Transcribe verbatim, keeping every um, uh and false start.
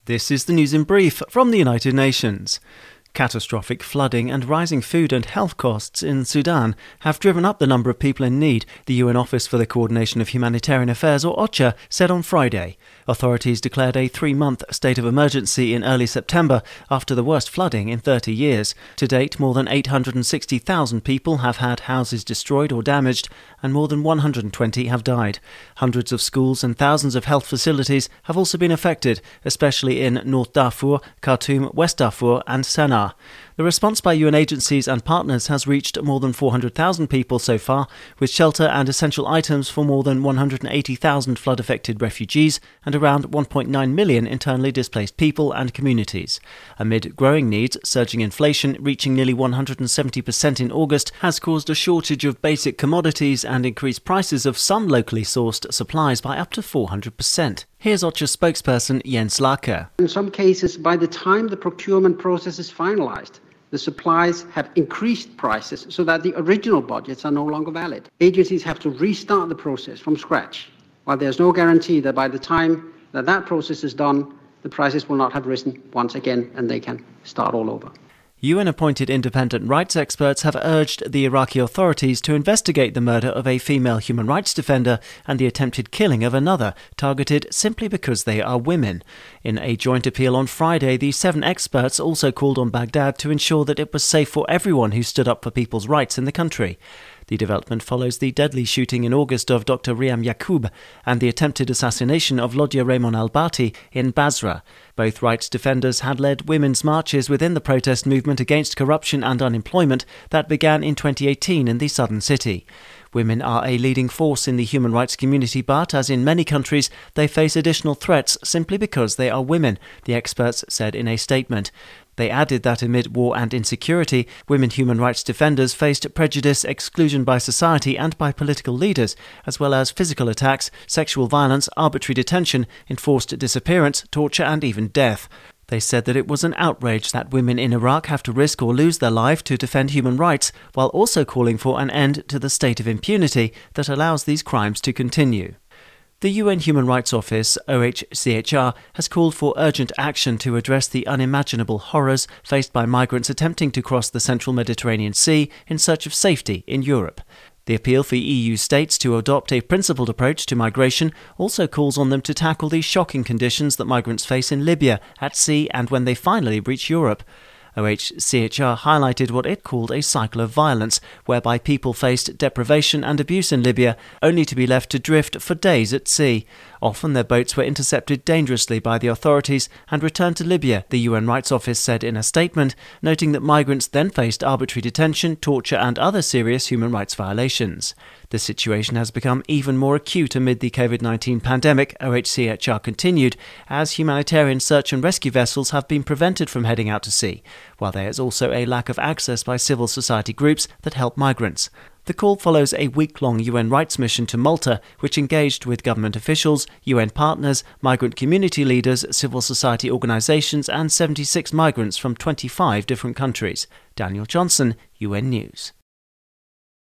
This is the news in brief from the United Nations. Catastrophic flooding and rising food and health costs in Sudan have driven up the number of people in need, the U N Office for the Coordination of Humanitarian Affairs, or OCHA, said on Friday. Authorities declared a three-month state of emergency in early September after the worst flooding in thirty years. To date, more than eight hundred sixty thousand people have had houses destroyed or damaged, and more than one hundred twenty have died. Hundreds of schools and thousands of health facilities have also been affected, especially in North Darfur, Khartoum, West Darfur and Sana'a. The response by U N agencies and partners has reached more than four hundred thousand people so far, with shelter and essential items for more than one hundred eighty thousand flood-affected refugees and around one point nine million internally displaced people and communities. Amid growing needs, surging inflation reaching nearly one hundred seventy percent in August has caused a shortage of basic commodities and increased prices of some locally sourced supplies by up to four hundred percent. Here's OCHA spokesperson Jens Laake. In some cases, by the time the procurement process is finalized, the supplies have increased prices so that the original budgets are no longer valid. Agencies have to restart the process from scratch, while there's no guarantee that by the time that that process is done, the prices will not have risen once again and they can start all over. U N-appointed independent rights experts have urged the Iraqi authorities to investigate the murder of a female human rights defender and the attempted killing of another, targeted simply because they are women. In a joint appeal on Friday, the seven experts also called on Baghdad to ensure that it was safe for everyone who stood up for people's rights in the country. The development follows the deadly shooting in August of Doctor Riham Yacoub and the attempted assassination of Lodja Rehman al-Bati in Basra. Both rights defenders had led women's marches within the protest movement against corruption and unemployment that began in twenty eighteen in the southern city. Women are a leading force in the human rights community, but, as in many countries, they face additional threats simply because they are women, the experts said in a statement. They added that amid war and insecurity, women human rights defenders faced prejudice, exclusion by society and by political leaders, as well as physical attacks, sexual violence, arbitrary detention, enforced disappearance, torture and even death. They said that it was an outrage that women in Iraq have to risk or lose their life to defend human rights, while also calling for an end to the state of impunity that allows these crimes to continue. The U N Human Rights Office, O H C H R, has called for urgent action to address the unimaginable horrors faced by migrants attempting to cross the central Mediterranean Sea in search of safety in Europe. The appeal for E U states to adopt a principled approach to migration also calls on them to tackle the shocking conditions that migrants face in Libya, at sea and when they finally reach Europe. O H C H R highlighted what it called a cycle of violence, whereby people faced deprivation and abuse in Libya, only to be left to drift for days at sea. Often their boats were intercepted dangerously by the authorities and returned to Libya, the U N Rights Office said in a statement, noting that migrants then faced arbitrary detention, torture and other serious human rights violations. The situation has become even more acute amid the covid nineteen pandemic, O H C H R continued, as humanitarian search and rescue vessels have been prevented from heading out to sea, while there is also a lack of access by civil society groups that help migrants. The call follows a week-long U N rights mission to Malta, which engaged with government officials, U N partners, migrant community leaders, civil society organisations and seventy-six migrants from twenty-five different countries. Daniel Johnson, U N News.